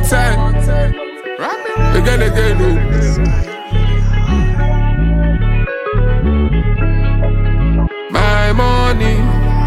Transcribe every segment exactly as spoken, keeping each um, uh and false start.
ten. Again, again, no. My money,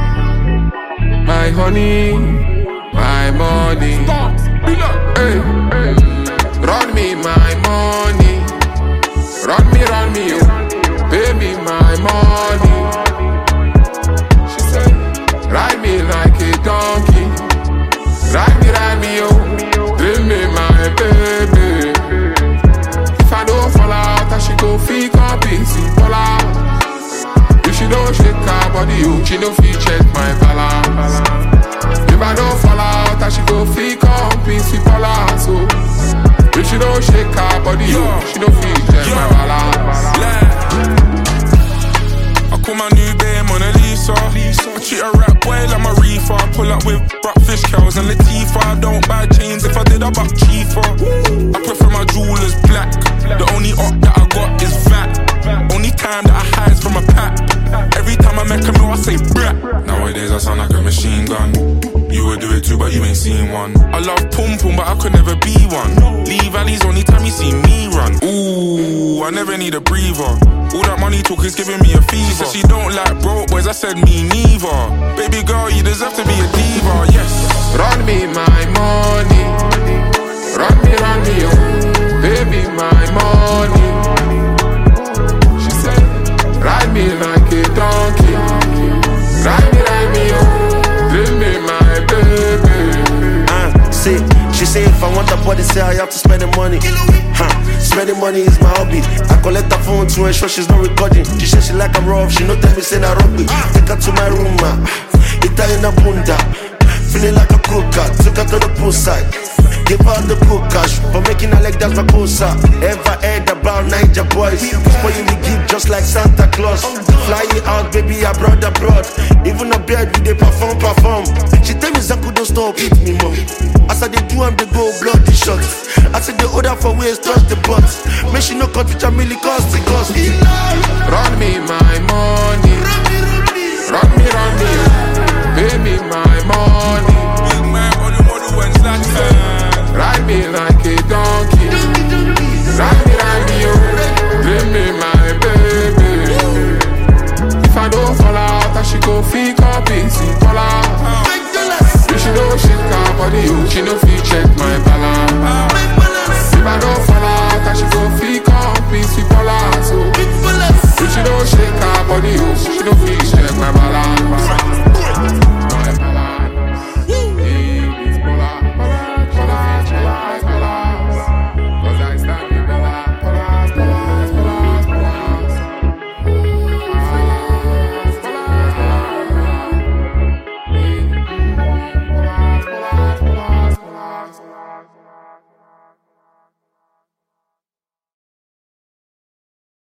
my honey, my money. Hey, hey. Run me my money, run me, run me, oh. Pay me my money. She said, ride me like a donkey, ride me, ride me, oh. Drill me my baby. If I don't fall out, I should go fake up easy, fall out. If she don't shake her body, oh, she don't feel check my balance. If I don't fall out, I should go fake up easy, fall out, so. If she don't shake her body, oh, she don't feel check my balance. I call my new babe Mona Lisa. I treat a rap boy like my reefer. Pull up with rockfish cows and Latifah. I don't buy chains, if I did I buy cheaper. I prefer my jewelers black. The only op that I got is V A T. Only time that I hide from a pack. Every time I make a meal I say brat. Nowadays I sound like a machine gun. You would do it too but you ain't seen one. I love pum pum but I could never be one. Lee Valley's only time you see me run. Ooh, I never need a breather. All that money talk is giving me a fever. She said she don't like broke boys, I said me neither. Baby girl, you deserve to be a diva, yes. Run me my money, run me, run me, oh. Baby my money. She said, ride me like a donkey, ride me, ride me, oh. Drill me my baby. Uh, see, she say if I want a body, say I have to spend the money. Huh, spending money is my hobby. I collect her phone to ensure she's not recording. She said she like I'm rough, she no tell me say na rugby. Take her to my room, ma. Italian bunda, feeling like a cooker. Took her to the poolside, give her the cool cash for making her like that's my cosa. Ever heard about Niger boys? Spoiling the gift just like Santa Claus. Flying out, baby, I brought abroad. Even a bird with they perform, perform. She tell me Zaku don't stop, hit me mom. As I they do, I'm the go bloody shots. I said the order for waist, touch the butts. Make she no cut which I really cost the cost. Run me my money, run me, run me, pay me my money. Big man on the model when slack. Ride me like a donkey, ride me, ride me, oh. Give me my baby. If I don't fall out, I should go fake up easy, fall out. If she don't shake her body, oh, she don't feel check my balance. If I don't fall out, I should go fake up easy, fall out, so. If she don't shake her body, oh, she don't feel